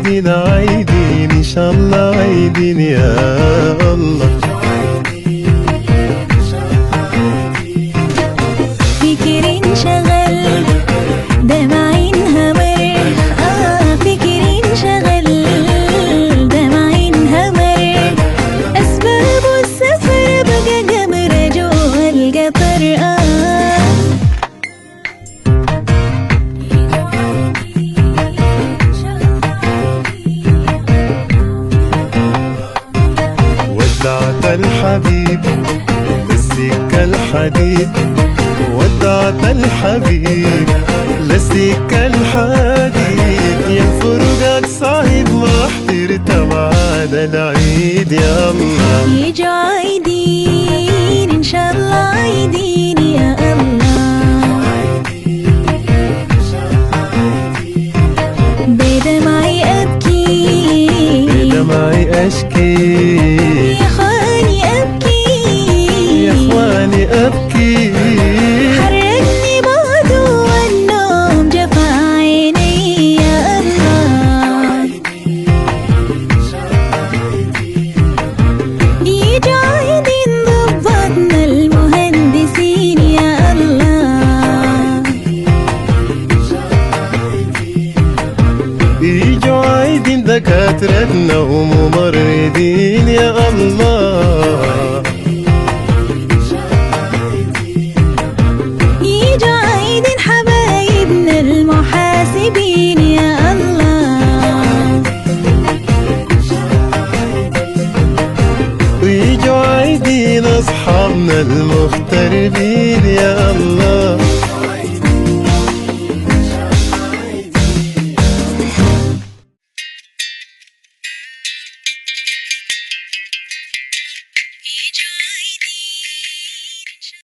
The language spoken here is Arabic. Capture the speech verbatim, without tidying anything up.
عايدين عايدين إن شاء الله عايدين يا الله. فكر انشغل دمع انهمر، آه فكر انشغل دمع انهمر، أسباب السفر بقى قمر جوا القطر. آه ودعت الحبيب للسكة الحديد، ودعت الحبيب للسكة الحديد، يا فرقك صعيب ما حضرت معاد العيد يا الله. يجوا عايدين إن شاء الله عايدين يا الله، بدمعي أبكي بدمعي أشكي، يا إخواني أبكي يا إخواني أبكي، حركني بعده والنوم جفا عيني يا الله. يجوا عايدين ضباطنا المهندسين يا الله، يجوا عايدين دكاترتنا وممرضين يا الله. يجوا عايدين حبايبنا المحاسبين يا الله، ويجوا عايدين أصحابنا المغتربين يا الله.